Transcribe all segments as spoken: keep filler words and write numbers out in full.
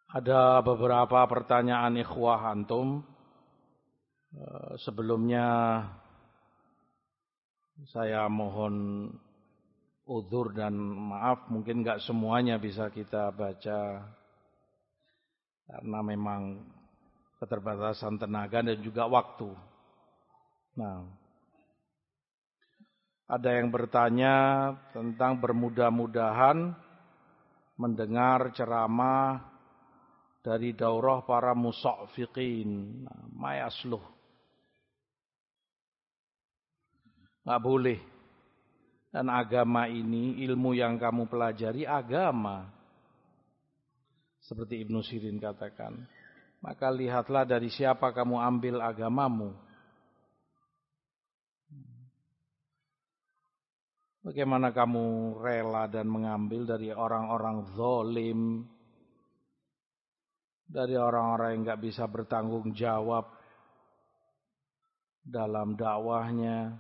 Ada beberapa pertanyaan ikhwah antum. Sebelumnya saya mohon uzur dan maaf, mungkin enggak semuanya bisa kita baca karena memang keterbatasan tenaga dan juga waktu. Nah, ada yang bertanya tentang bermudah-mudahan mendengar ceramah dari daurah para musaffiqin. Nah, mayasluh. Enggak boleh. Dan agama ini, ilmu yang kamu pelajari agama. Seperti Ibnu Sirin katakan. Maka lihatlah dari siapa kamu ambil agamamu. Bagaimana kamu rela dan mengambil dari orang-orang zalim, dari orang-orang yang enggak bisa bertanggung jawab dalam dakwahnya.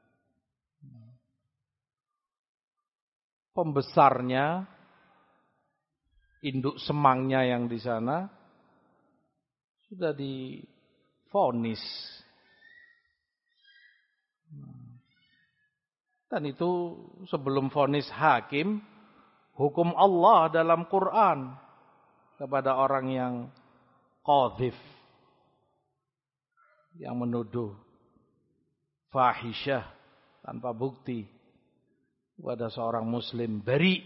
Pembesarnya, induk semangnya yang di sana sudah divonis. Dan itu sebelum vonis hakim, hukum Allah dalam Quran kepada orang yang qadhif, yang menuduh fahisyah tanpa bukti kepada seorang muslim beri.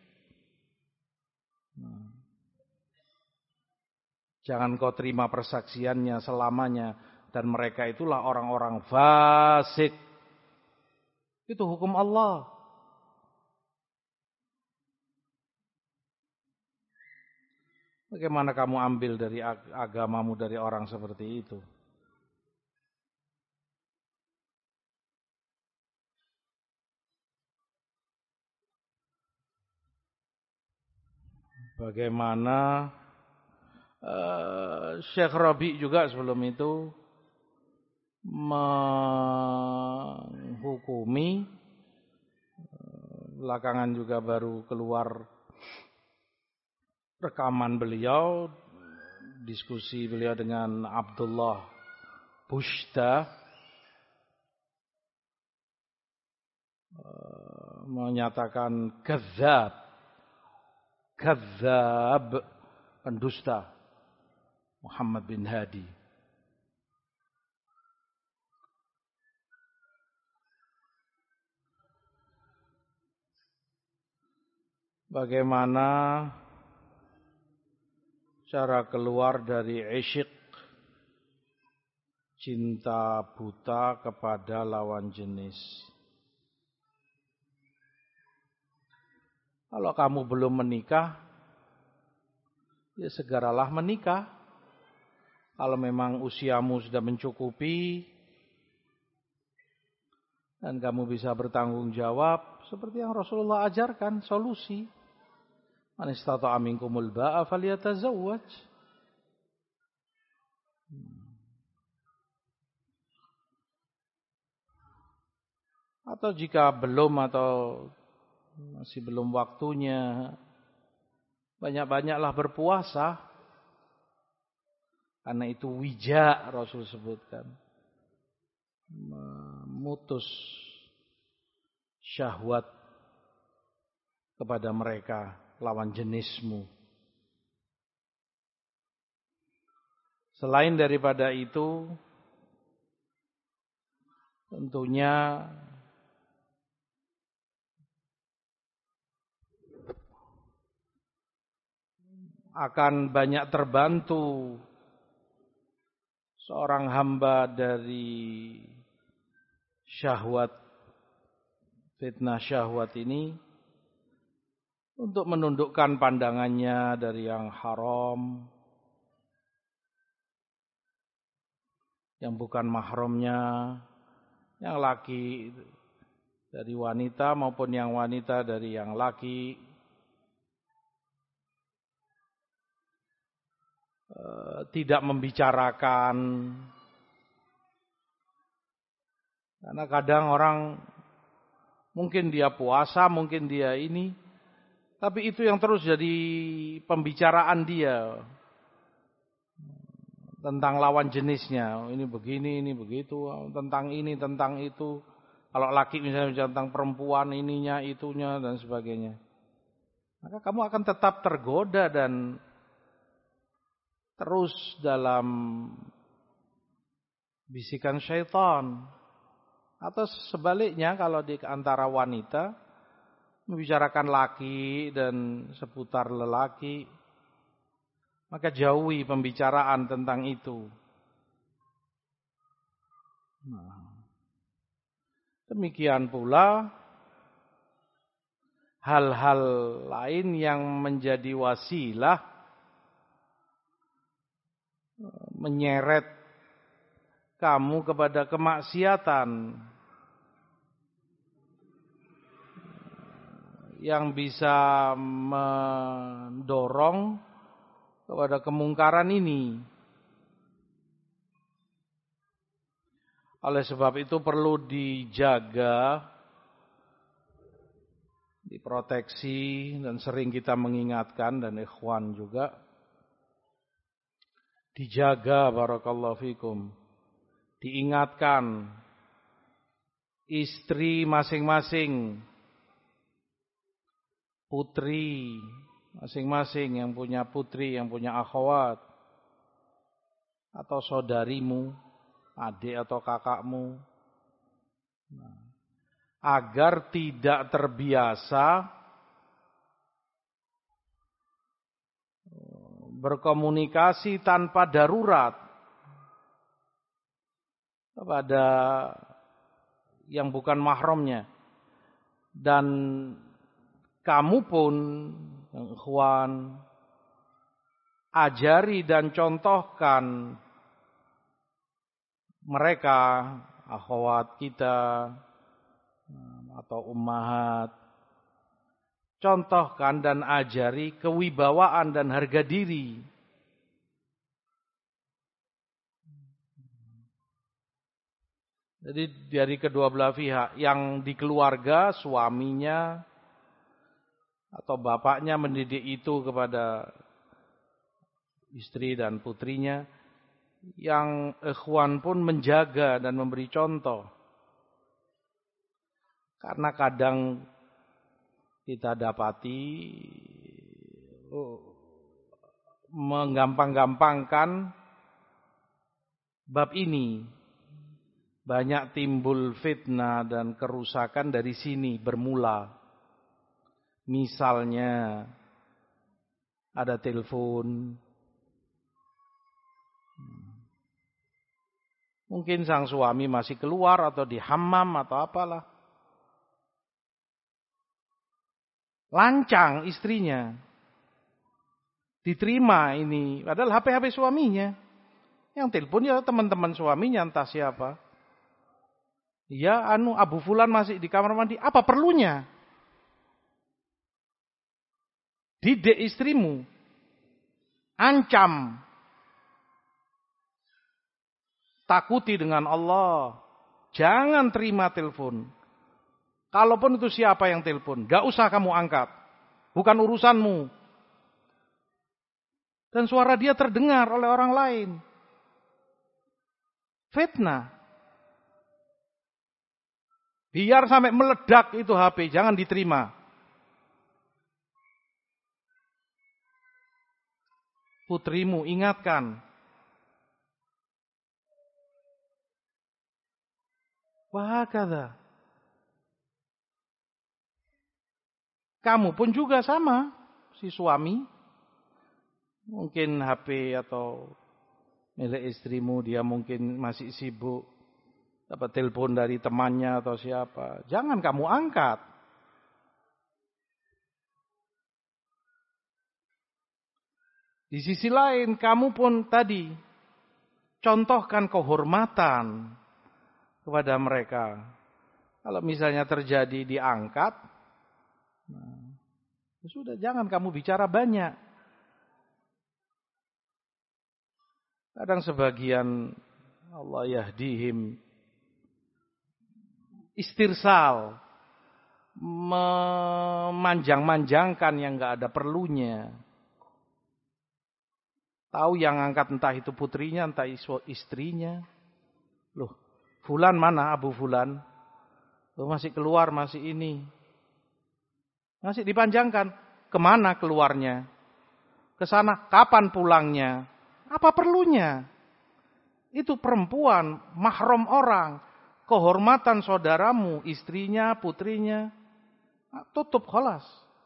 Jangan kau terima persaksiannya selamanya, dan mereka itulah orang-orang fasik. Itu hukum Allah. Bagaimana kamu ambil dari agamamu dari orang seperti itu? Bagaimana uh, Syekh Rabi juga sebelum itu menghukumi, belakangan juga baru keluar rekaman beliau, diskusi beliau dengan Abdullah Bushta, menyatakan kadzab, kadzab, pendusta Muhammad bin Hadi. Bagaimana cara keluar dari isyq, cinta buta kepada lawan jenis? Kalau kamu belum menikah, ya segeralah menikah. Kalau memang usiamu sudah mencukupi dan kamu bisa bertanggung jawab, seperti yang Rasulullah ajarkan, solusi. Man istata'a minkumul ba'a falyatazawwaj. Atau jika belum atau masih belum waktunya, banyak-banyaklah berpuasa. Karena itu wija, Rasul sebutkan. Memutus syahwat kepada mereka, lawan jenismu. Selain daripada itu, tentunya akan banyak terbantu seorang hamba dari syahwat, fitnah syahwat ini, untuk menundukkan pandangannya dari yang haram, yang bukan mahramnya, yang laki dari wanita maupun yang wanita dari yang laki. E, tidak membicarakan. Karena kadang orang mungkin dia puasa, mungkin dia ini, Tapi itu yang terus jadi pembicaraan dia. Tentang lawan jenisnya. Ini begini, ini begitu. Tentang ini, tentang itu. Kalau laki misalnya tentang perempuan, ininya, itunya, dan sebagainya. Maka kamu akan tetap tergoda dan terus dalam bisikan syaitan. Atau sebaliknya kalau di antara wanita membicarakan laki dan seputar lelaki, maka jauhi pembicaraan tentang itu. Nah, demikian pula hal-hal lain yang menjadi wasilah menyeret kamu kepada kemaksiatan yang bisa mendorong kepada kemungkaran ini. Oleh sebab itu perlu dijaga, diproteksi, dan sering kita mengingatkan, dan ikhwan juga dijaga, barakallahu fikum, diingatkan istri masing-masing, putri masing-masing yang punya putri, yang punya akhwat, atau saudarimu, adik atau kakakmu, nah, agar tidak terbiasa berkomunikasi tanpa darurat kepada yang bukan mahramnya. Dan kamu pun, yang ikhwan, ajari dan contohkan mereka, akhwat kita atau ummahat, contohkan dan ajari kewibawaan dan harga diri. Jadi dari kedua belah pihak, yang di keluarga, suaminya atau bapaknya mendidik itu kepada istri dan putrinya, yang ikhwan pun menjaga dan memberi contoh. Karena kadang kita dapati menggampang-gampangkan bab ini. Banyak timbul fitnah dan kerusakan dari sini bermula. Misalnya ada telepon, mungkin sang suami masih keluar atau di hammam atau apalah, lancang istrinya, diterima ini, padahal H P-H P suaminya, yang telepon ya teman-teman suaminya entah siapa. Ya anu Abu Fulan masih di kamar mandi, apa perlunya? Didik istrimu, ancam, takuti dengan Allah, jangan terima telepon. Kalaupun itu siapa yang telepon, gak usah kamu angkat, bukan urusanmu. Dan suara dia terdengar oleh orang lain. Fitnah. Biar sampai meledak itu H P, jangan diterima. Putrimu ingatkan. Wahakadha. Kamu pun juga sama, si suami. Mungkin H P atau milik istrimu dia mungkin masih sibuk. Dapat telepon dari temannya atau siapa. Jangan kamu angkat. Di sisi lain kamu pun tadi contohkan kehormatan kepada mereka. Kalau misalnya terjadi diangkat, nah, sudah jangan kamu bicara banyak. Kadang sebagian Allah yahdihim istirsal, memanjang-manjangkan yang nggak ada perlunya. Tahu yang angkat entah itu putrinya, entah istrinya. Loh, Fulan mana Abu Fulan? Loh, masih keluar, masih ini. Masih dipanjangkan. Kemana keluarnya? Ke sana, kapan pulangnya? Apa perlunya? Itu perempuan, mahram orang. Kehormatan saudaramu, istrinya, putrinya. Tutup, khalas.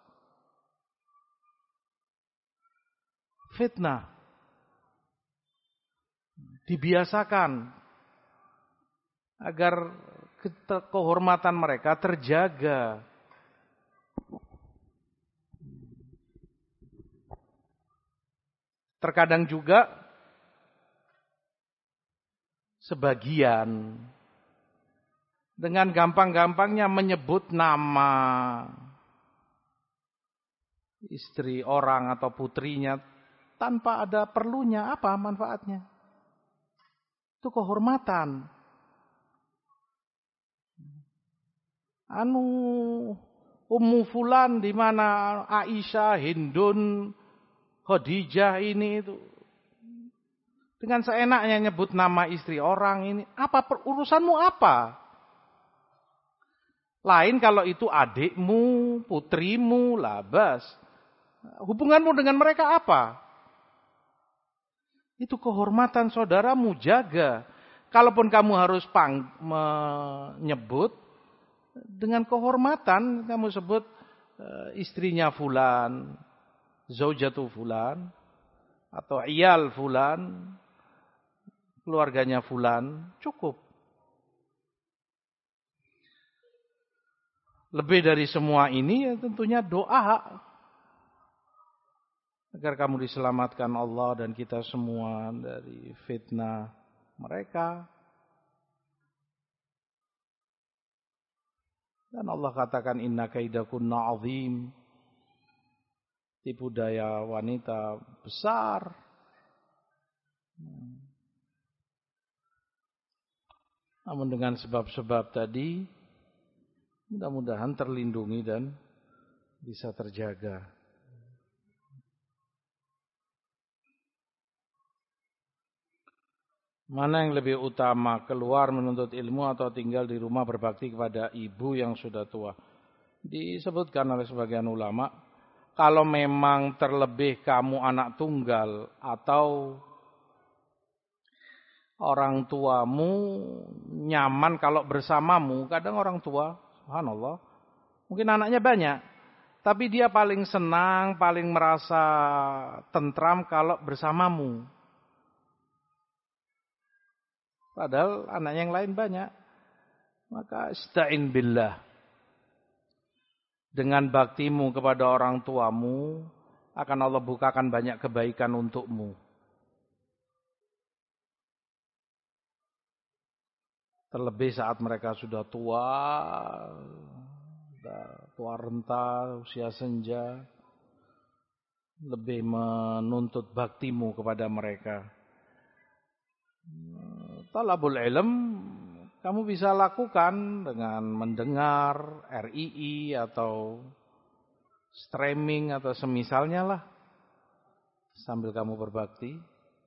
Fitnah. Dibiasakan agar kehormatan mereka terjaga. Terkadang juga sebagian dengan gampang-gampangnya menyebut nama istri orang atau putrinya tanpa ada perlunya. Apa manfaatnya? Itu kehormatan. Anu Ummu Fulan di mana Aisyah, Hindun, Khadijah ini itu. Dengan seenaknya nyebut nama istri orang ini. Apa urusanmu apa? Lain kalau itu adikmu, putrimu, labas. Hubunganmu dengan mereka apa? Itu kehormatan saudaramu, jaga. Kalaupun kamu harus pang, menyebut, dengan kehormatan kamu sebut e, istrinya Fulan, zaujatu Fulan, atau iyal Fulan, keluarganya Fulan, cukup. Lebih dari semua ini ya tentunya doa. Agar kamu diselamatkan Allah dan kita semua dari fitnah mereka. Dan Allah katakan inna kaidakunna azim. Tipu daya wanita besar. Namun dengan sebab-sebab tadi, mudah-mudahan terlindungi dan bisa terjaga. Mana yang lebih utama, keluar menuntut ilmu atau tinggal di rumah berbakti kepada ibu yang sudah tua? Disebutkan oleh sebagian ulama, kalau memang terlebih kamu anak tunggal atau orang tuamu nyaman kalau bersamamu, kadang orang tua, subhanallah, mungkin anaknya banyak, tapi dia paling senang, paling merasa tentram kalau bersamamu. Padahal anak yang lain banyak. Maka ista'in billah. Dengan baktimu kepada orang tuamu, akan Allah bukakan banyak kebaikan untukmu. Terlebih saat mereka sudah tua, sudah tua renta, usia senja, lebih menuntut baktimu kepada mereka. Talabul ilm kamu bisa lakukan dengan mendengar R I I atau streaming atau semisalnya lah sambil kamu berbakti.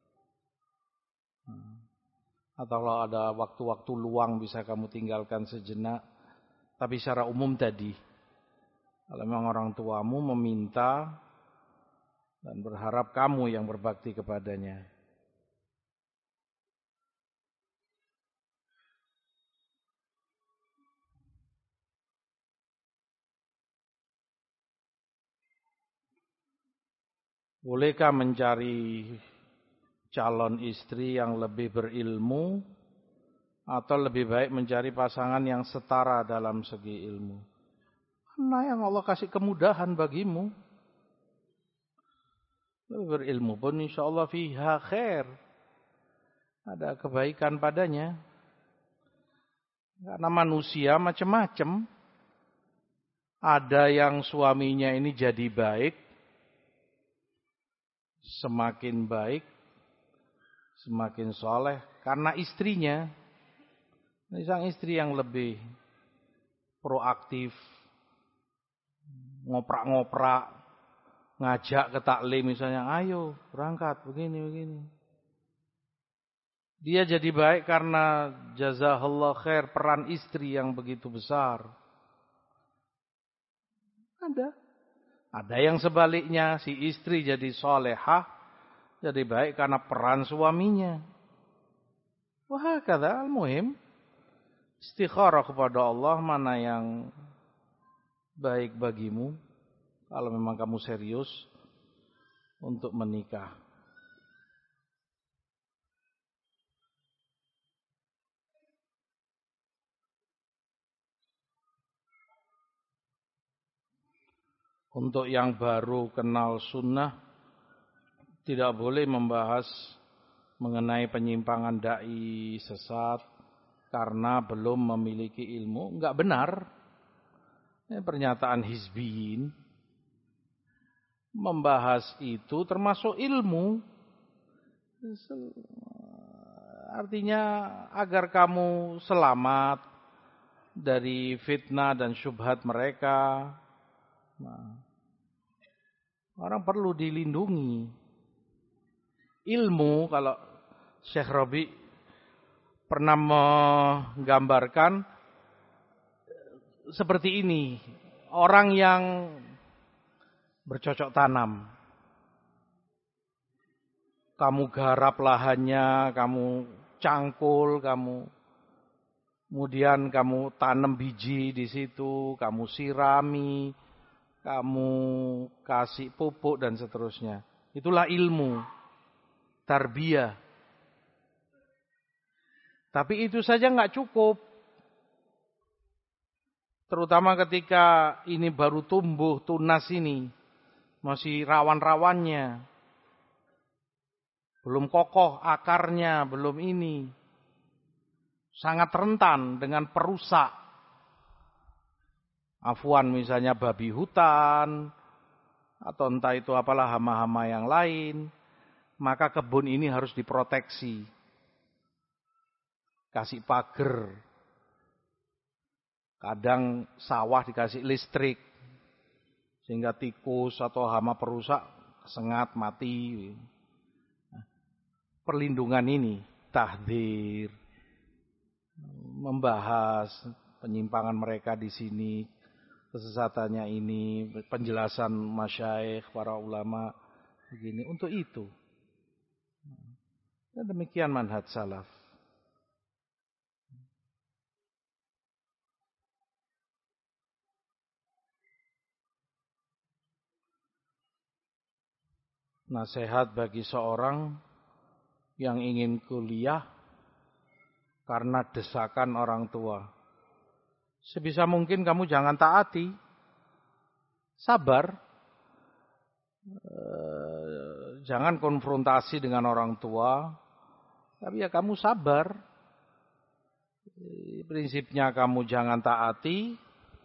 Atau kalau ada waktu-waktu luang bisa kamu tinggalkan sejenak. Tapi secara umum tadi, kalau memang orang tuamu meminta dan berharap kamu yang berbakti kepadanya. Bolehkah mencari calon istri yang lebih berilmu atau lebih baik mencari pasangan yang setara dalam segi ilmu? Karena yang Allah kasih kemudahan bagimu. Lebih berilmu pun insya Allah fiha khair. Ada kebaikan padanya. Karena manusia macam-macam. Ada yang suaminya ini jadi baik. Semakin baik, semakin soleh karena istrinya, sang istri yang lebih proaktif, ngoprak-ngoprak, ngajak ke taklim misalnya, ayo berangkat begini begini. Dia jadi baik karena jazakallah khair peran istri yang begitu besar. Ada. Ada yang sebaliknya, si istri jadi solehah, jadi baik karena peran suaminya. Wah, kata al-muhim, istikharah kepada Allah mana yang baik bagimu. Kalau memang kamu serius untuk menikah. Untuk yang baru kenal sunnah, tidak boleh membahas mengenai penyimpangan dai sesat karena belum memiliki ilmu. Enggak benar. Ini pernyataan hizbiyin. Membahas itu termasuk ilmu. Artinya agar kamu selamat dari fitnah dan syubhat mereka. Nah, orang perlu dilindungi. Ilmu, kalau Syekh Rabi pernah menggambarkan seperti ini. Orang yang bercocok tanam. Kamu garap lahannya, kamu cangkul, kamu kemudian kamu tanam biji di situ, kamu sirami, kamu kasih pupuk dan seterusnya. Itulah ilmu, tarbiyah. Tapi itu saja nggak cukup. Terutama ketika ini baru tumbuh, tunas ini. Masih rawan-rawannya. Belum kokoh akarnya, belum ini. Sangat rentan dengan perusak. Afwan misalnya babi hutan, atau entah itu apalah hama-hama yang lain, maka kebun ini harus diproteksi. Kasih pagar. Kadang sawah dikasih listrik, sehingga tikus atau hama perusak sengat mati. Perlindungan ini, tahdzir, membahas penyimpangan mereka di sini, kesesatannya ini, penjelasan masyayikh, para ulama, begini, untuk itu. Dan demikian manhaj salaf. Nasihat bagi seorang yang ingin kuliah karena desakan orang tua. Sebisa mungkin kamu jangan taati. Sabar. Jangan konfrontasi dengan orang tua. Tapi ya kamu sabar. Prinsipnya kamu jangan taati.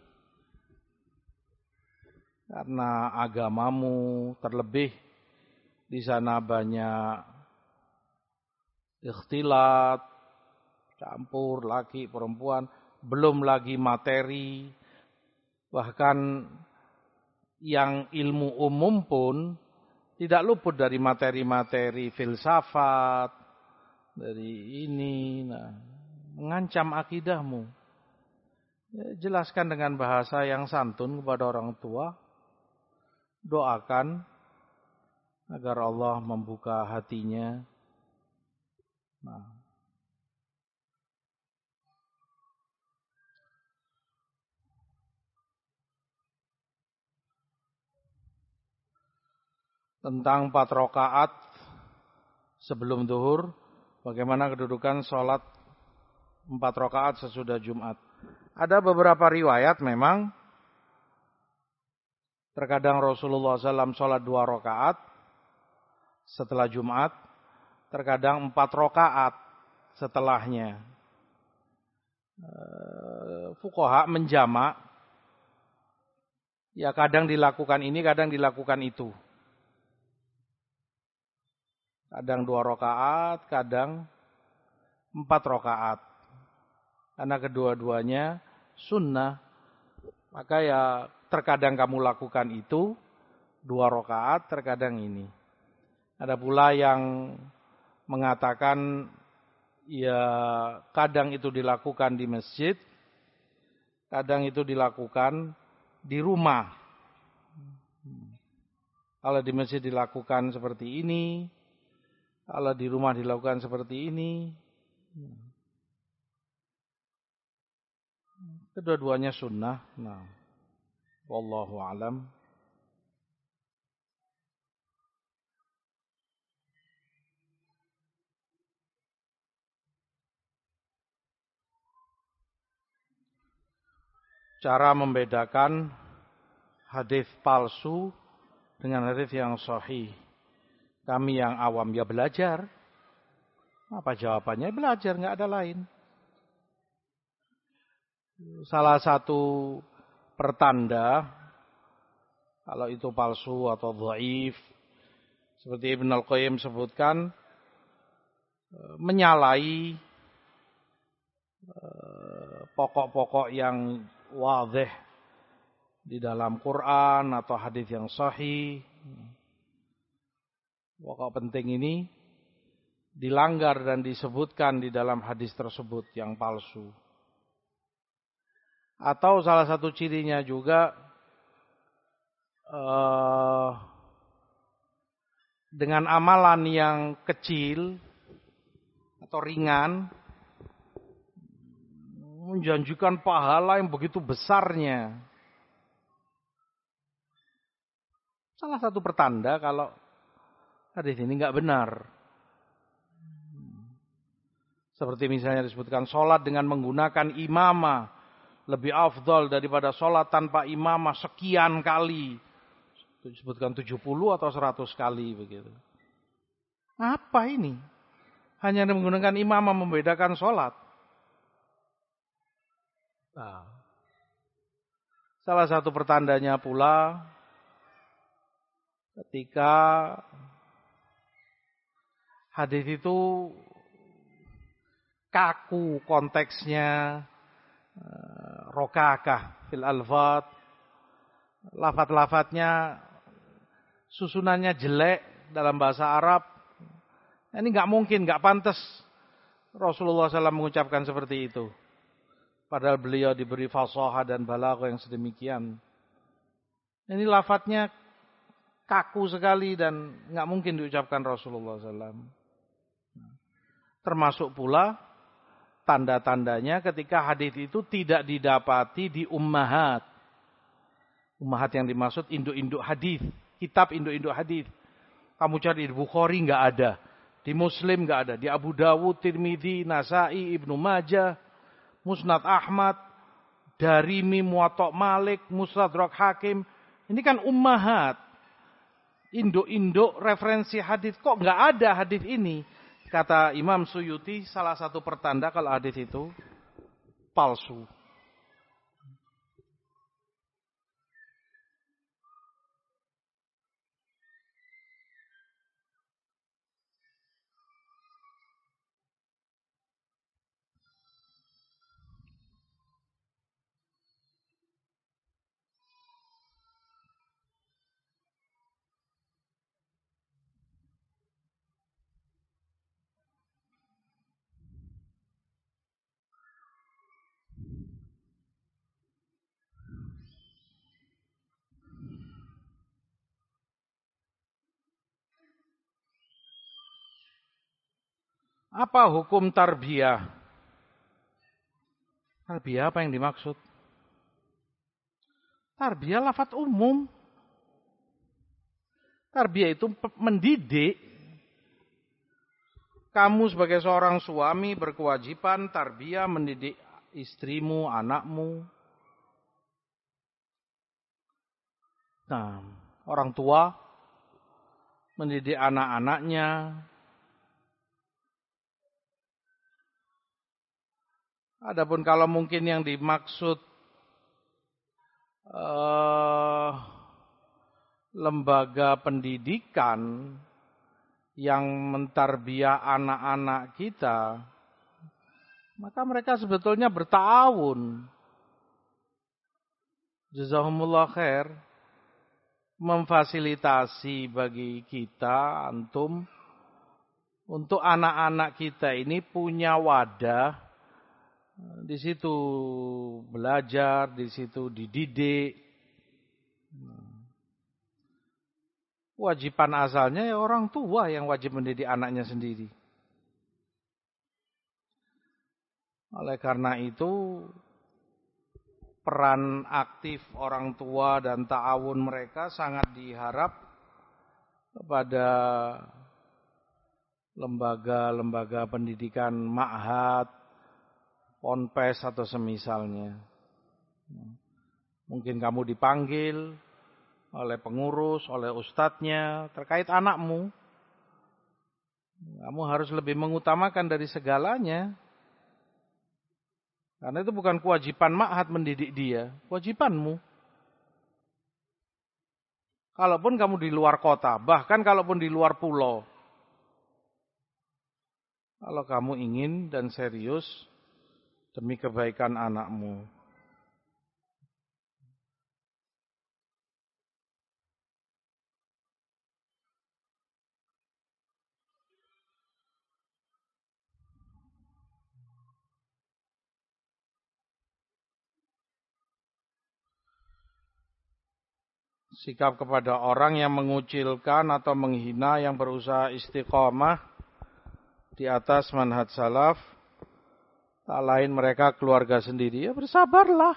Karena agamamu terlebih di sana banyak ikhtilat, campur laki perempuan, belum lagi materi, bahkan yang ilmu umum pun tidak luput dari materi-materi filsafat, dari ini, nah, mengancam akidahmu. Ya, jelaskan dengan bahasa yang santun kepada orang tua, doakan agar Allah membuka hatinya. Nah, tentang empat rakaat sebelum zuhur, bagaimana kedudukan sholat empat rakaat sesudah Jumat. Ada beberapa riwayat memang, terkadang Rasulullah shallallahu alaihi wasallam sholat dua rakaat setelah Jumat, terkadang empat rakaat setelahnya. Fuqaha menjamak, ya kadang dilakukan ini, kadang dilakukan itu. Kadang dua rakaat, kadang empat rakaat. Karena kedua-duanya sunnah. Maka ya terkadang kamu lakukan itu dua rakaat, terkadang ini. Ada pula yang mengatakan ya kadang itu dilakukan di masjid, kadang itu dilakukan di rumah. Kalau di masjid dilakukan seperti ini, kalau di rumah dilakukan seperti ini. Kedua-duanya sunnah. Nah, wallahu alam. Cara membedakan hadis palsu dengan hadis yang sahih. Kami yang awam ya belajar. Apa jawabannya? Belajar, nggak ada lain. Salah satu pertanda kalau itu palsu atau dhaif, seperti Ibn Al-Qayyim sebutkan, menyalahi pokok-pokok yang wadhih di dalam Quran atau hadis yang sahih. Pokok penting ini dilanggar dan disebutkan di dalam hadis tersebut yang palsu. Atau salah satu cirinya juga uh, dengan amalan yang kecil atau ringan menjanjikan pahala yang begitu besarnya. Salah satu pertanda kalau hadis ini enggak benar. Seperti misalnya disebutkan sholat dengan menggunakan imamah lebih afdal daripada sholat tanpa imamah sekian kali. Disebutkan tujuh puluh atau seratus kali begitu. Apa ini? Hanya menggunakan imamah membedakan sholat. Nah, salah satu pertandanya pula ketika hadis itu kaku konteksnya, rokakah fil alfat, lafat-lafatnya susunannya jelek dalam bahasa Arab. Ini nggak mungkin, nggak pantas Rasulullah shallallahu alaihi wasallam mengucapkan seperti itu. Padahal beliau diberi fasahah dan balaghah yang sedemikian. Ini lafadznya kaku sekali dan nggak mungkin diucapkan Rasulullah shallallahu alaihi wasallam. Termasuk pula tanda-tandanya ketika hadis itu tidak didapati di ummahat. Ummahat yang dimaksud induk-induk hadis, kitab induk-induk hadis. Kamu cari di Bukhari nggak ada, di Muslim nggak ada, di Abu Dawud, Tirmidzi, Nasai, Ibnu Majah, Musnad Ahmad, Darimi, Muwatta Malik, Mustadrak Hakim. Ini kan ummahat, induk-induk referensi hadis. Kok nggak ada hadis ini? Kata Imam Suyuti, salah satu pertanda kalau hadis itu palsu. Apa hukum tarbiyah? Tarbiyah apa yang dimaksud? Tarbiyah lafadz umum. Tarbiyah itu mendidik. Kamu sebagai seorang suami berkewajiban tarbiyah mendidik istrimu, anakmu. Nah, orang tua mendidik anak-anaknya. Adapun kalau mungkin yang dimaksud uh, lembaga pendidikan yang mentarbiah anak-anak kita, maka mereka sebetulnya bertahun. Jazakumullah khair, memfasilitasi bagi kita, antum, untuk anak-anak kita ini punya wadah, di situ belajar, di situ dididik. Wajiban asalnya ya orang tua yang wajib mendidik anaknya sendiri. Oleh karena itu, peran aktif orang tua dan ta'awun mereka sangat diharap kepada lembaga-lembaga pendidikan ma'had, ponpes atau semisalnya. Mungkin kamu dipanggil oleh pengurus, oleh ustadznya terkait anakmu. Kamu harus lebih mengutamakan dari segalanya. Karena itu bukan kewajiban ma'had mendidik dia, kewajibanmu. Kalaupun kamu di luar kota, bahkan kalaupun di luar pulau. Kalau kamu ingin dan serius demi kebaikan anakmu. Sikap kepada orang yang mengucilkan atau menghina yang berusaha istiqomah di atas manhaj salaf, tak lain mereka keluarga sendiri. Ya bersabarlah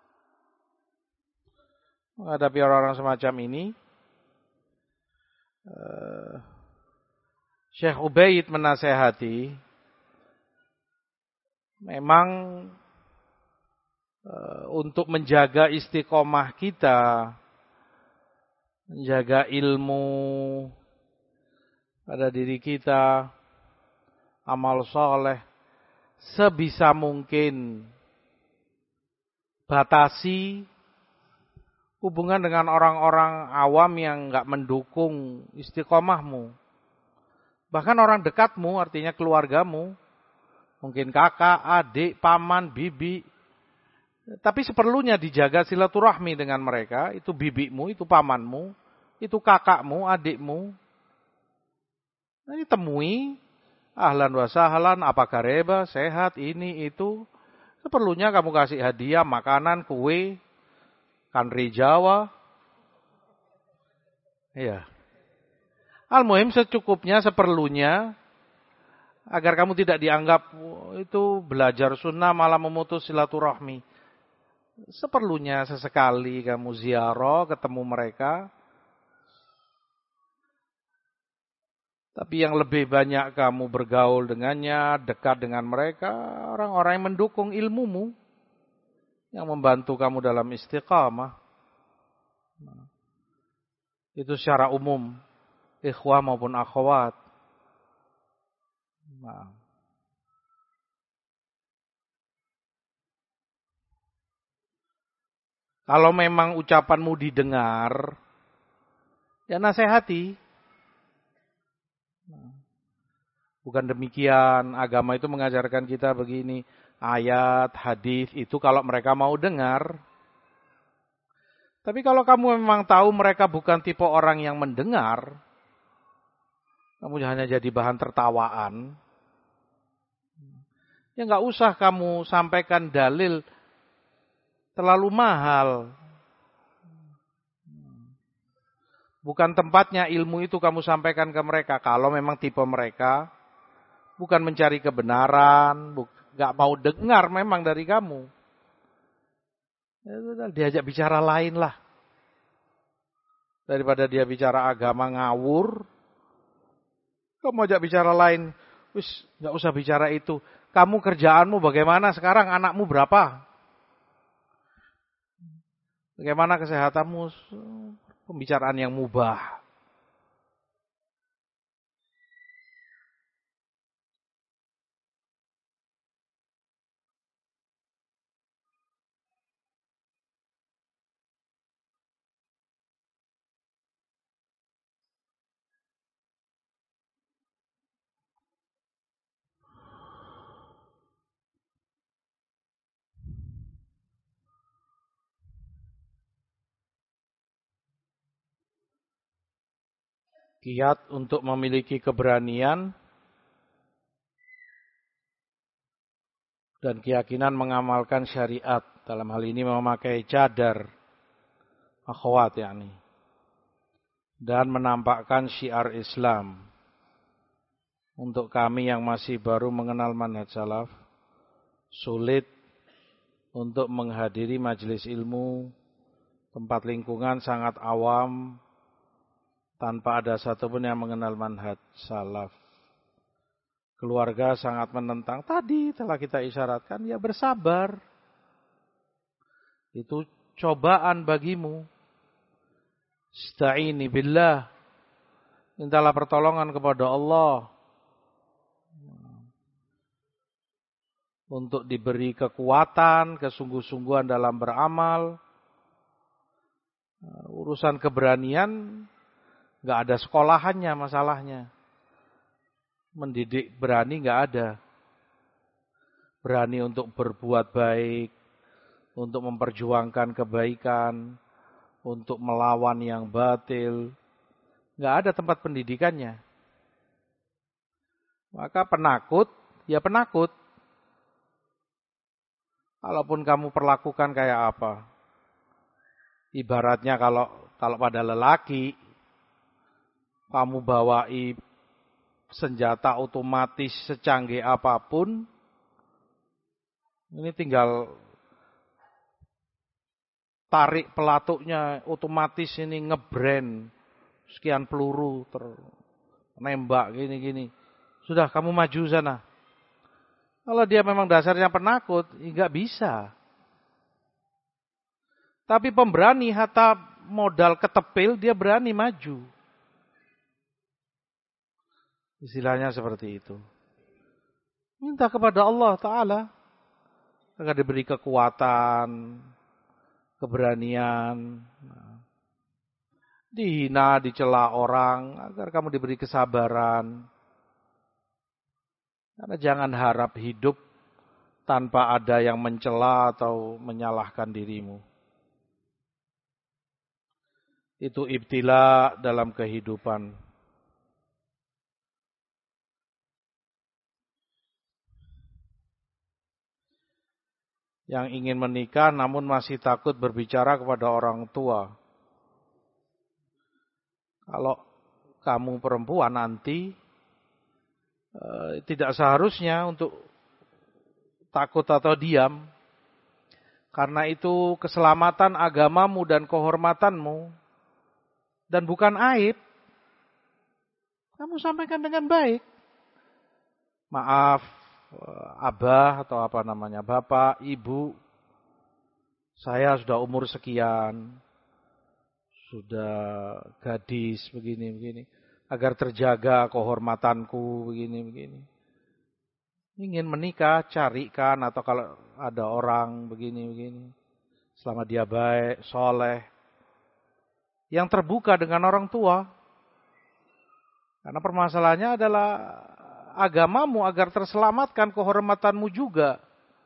menghadapi orang-orang semacam ini. Uh, Syekh Ubaid menasehati, memang uh, untuk menjaga istiqomah kita, menjaga ilmu pada diri kita, amal soleh, sebisa mungkin batasi hubungan dengan orang-orang awam yang enggak mendukung istiqomahmu. Bahkan orang dekatmu, artinya keluargamu, mungkin kakak, adik, paman, bibi. Tapi seperlunya dijaga silaturahmi dengan mereka. Itu bibimu, itu pamanmu, itu kakakmu, adikmu. Nah, ditemui, ahlan wa sahlan, apa kareba, sehat, ini, itu. Seperlunya kamu kasih hadiah, makanan, kue, kanri Jawa. Iya. Al-muhim secukupnya, seperlunya, agar kamu tidak dianggap itu belajar sunnah malah memutus silaturahmi. Seperlunya sesekali kamu ziarah, ketemu mereka. Tapi yang lebih banyak kamu bergaul dengannya, dekat dengan mereka, orang-orang yang mendukung ilmumu, yang membantu kamu dalam istiqamah. Itu secara umum, ikhwah maupun akhwat. Nah. Kalau memang ucapanmu didengar, ya nasihati. Bukan demikian, agama itu mengajarkan kita begini, ayat, hadis itu kalau mereka mau dengar. Tapi kalau kamu memang tahu mereka bukan tipe orang yang mendengar, kamu hanya jadi bahan tertawaan, ya nggak usah kamu sampaikan dalil terlalu mahal. Bukan tempatnya ilmu itu kamu sampaikan ke mereka. Kalau memang tipe mereka bukan mencari kebenaran, nggak mau dengar memang dari kamu, ya, diajak bicara lain lah. Daripada dia bicara agama ngawur, kamu ajak bicara lain. Wis, nggak usah bicara itu. Kamu kerjaanmu bagaimana sekarang? Anakmu berapa? Bagaimana kesehatanmu? Pembicaraan yang mubah. Kiat untuk memiliki keberanian dan keyakinan mengamalkan syariat. Dalam hal ini memakai cadar, akhwat yakni. Dan menampakkan syiar Islam. Untuk kami yang masih baru mengenal manhaj salaf, sulit untuk menghadiri majelis ilmu, tempat lingkungan sangat awam, tanpa ada satupun yang mengenal manhaj salaf. Keluarga sangat menentang. Tadi telah kita isyaratkan, ya bersabar. Itu cobaan bagimu. Ista'ini billah. Mintalah pertolongan kepada Allah. Untuk diberi kekuatan, kesungguh-sungguhan dalam beramal. Urusan keberanian, gak ada sekolahannya masalahnya. Mendidik berani gak ada. Berani untuk berbuat baik, untuk memperjuangkan kebaikan, untuk melawan yang batil. Gak ada tempat pendidikannya. Maka penakut, ya penakut. Kalaupun kamu perlakukan kayak apa. Ibaratnya kalau kalau pada lelaki, kamu bawai senjata otomatis secanggih apapun, ini tinggal tarik pelatuknya otomatis ini ngebrand sekian peluru ternembak gini-gini. Sudah kamu maju sana. Kalau dia memang dasarnya penakut, enggak bisa. Tapi pemberani hatta modal ketepil dia berani maju. Istilahnya seperti itu. Minta kepada Allah Ta'ala agar diberi kekuatan, keberanian, dihina, dicela orang, agar kamu diberi kesabaran. Karena jangan harap hidup tanpa ada yang mencela atau menyalahkan dirimu. Itu ibtila dalam kehidupan. Yang ingin menikah namun masih takut berbicara kepada orang tua. Kalau kamu perempuan nanti eh, tidak seharusnya untuk takut atau diam. Karena itu keselamatan agamamu dan kehormatanmu. Dan bukan aib. Kamu sampaikan dengan baik. Maaf, abah atau apa namanya, bapak, ibu. Saya sudah umur sekian. Sudah gadis begini-begini. Agar terjaga kehormatanku begini-begini. Ingin menikah, carikan atau kalau ada orang begini-begini. Selama dia baik, soleh. Yang terbuka dengan orang tua. Karena permasalahannya adalah agamamu agar terselamatkan kehormatanmu juga.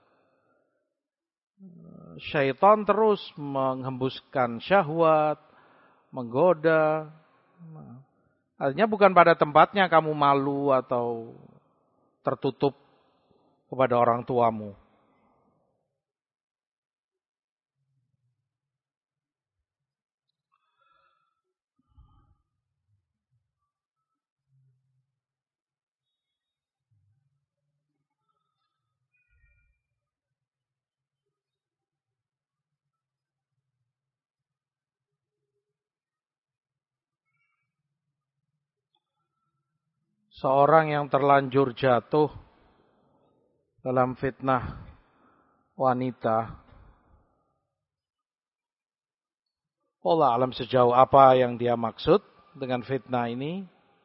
Syaitan terus menghembuskan syahwat, menggoda. Artinya bukan pada tempatnya kamu malu atau tertutup kepada orang tuamu. Seorang yang terlanjur jatuh dalam fitnah wanita. Allah alam sejauh apa yang dia maksud dengan fitnah ini.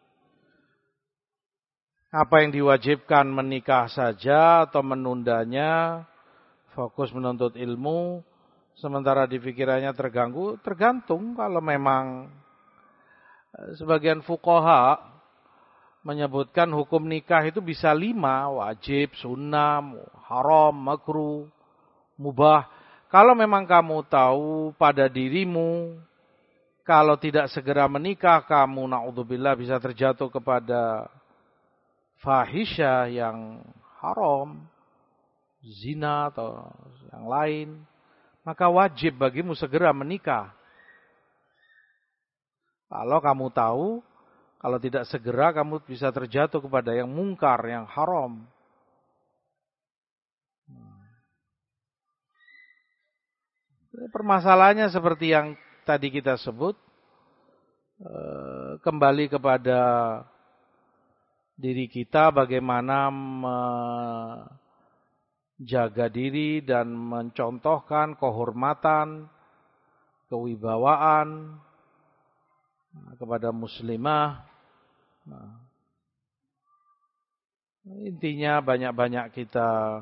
Apa yang diwajibkan menikah saja atau menundanya, fokus menuntut ilmu, sementara di pikirannya terganggu, tergantung. Kalau memang sebagian fuqaha menyebutkan hukum nikah itu bisa lima, wajib, sunnah, haram, makruh, mubah. Kalau memang kamu tahu pada dirimu, Kalau tidak segera menikah, kamu na'udzubillah bisa terjatuh kepada fahisyah yang haram, zina atau yang lain. Maka wajib bagimu segera menikah. Kalau kamu tahu, kalau tidak segera kamu bisa terjatuh kepada yang mungkar, yang haram. Permasalahannya seperti yang tadi kita sebut, kembali kepada diri kita bagaimana menjaga diri dan mencontohkan kehormatan, kewibawaan kepada muslimah. Nah, intinya banyak-banyak kita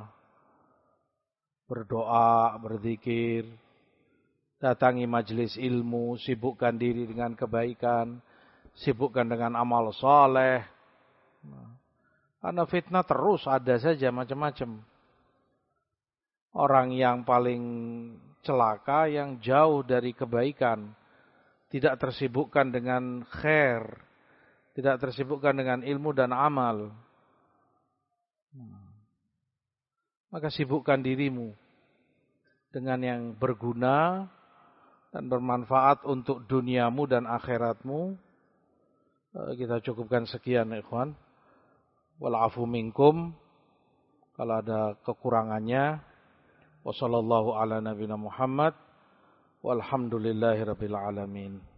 berdoa, berzikir, datangi majelis ilmu, sibukkan diri dengan kebaikan, sibukkan dengan amal soleh. Nah, karena fitnah terus ada saja macam-macam. Orang yang paling celaka yang jauh dari kebaikan, tidak tersibukkan dengan khair, tidak tersibukkan dengan ilmu dan amal. Maka sibukkan dirimu dengan yang berguna dan bermanfaat untuk duniamu dan akhiratmu. Kita cukupkan sekian, ikhwan. Wal'afu minkum. Kalau ada kekurangannya. Wassallallahu ala nabiyina Muhammad. Walhamdulillahi rabbil alamin.